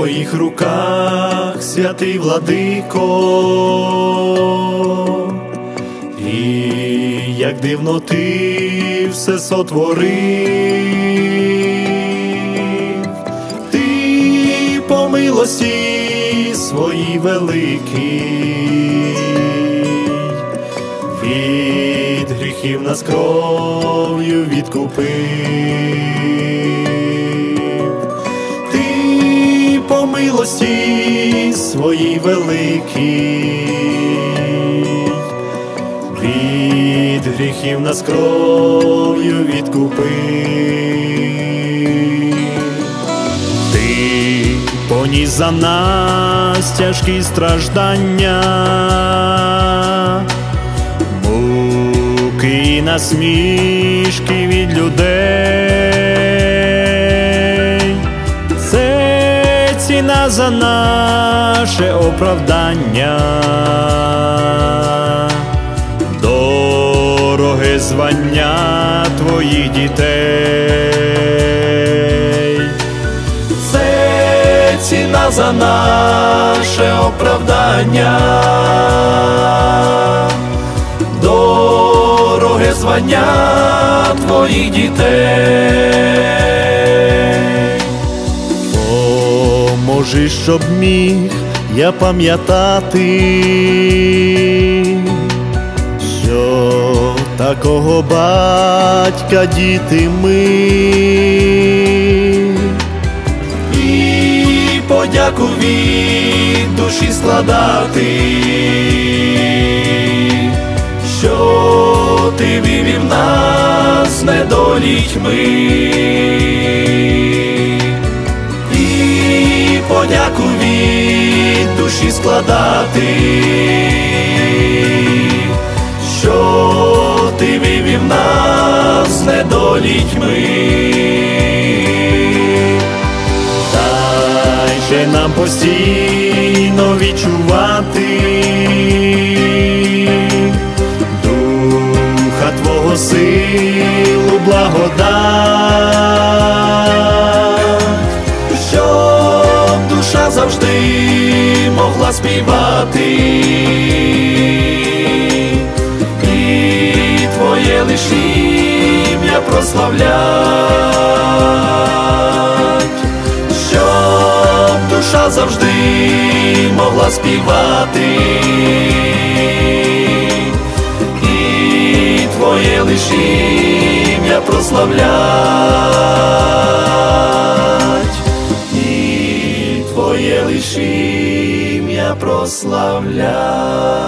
твоїх руках, святий владико, і як дивно ти все сотворив. Ти по милості своїй великій від гріхів нас кров'ю відкупив. Ти по милості своїй великій від гріхів нас кров'ю відкупив. Ти поніс за нас тяжкі страждання, муки і насмішки від людей. Це ціна за наше оправдання, дороге звання твоїх дітей. Це ціна за наше оправдання, дороге звання твоїх дітей. Поможи, щоб міг я пам'ятати, що такого батька діти ми, і подяку від душі складати, що ти вивів нас недолітьми, і подяку від душі складати, що ти вивів нас недолітьми. Дай же нам постійно відчувати Духа Твого, силу, благодать, щоб душа завжди могла співати і Твоє лиш ім'я прославлять, щоб душа завжди могла співати і Твоє лиш ім'я прославлять, і Твоє лиш ім'я прославлять.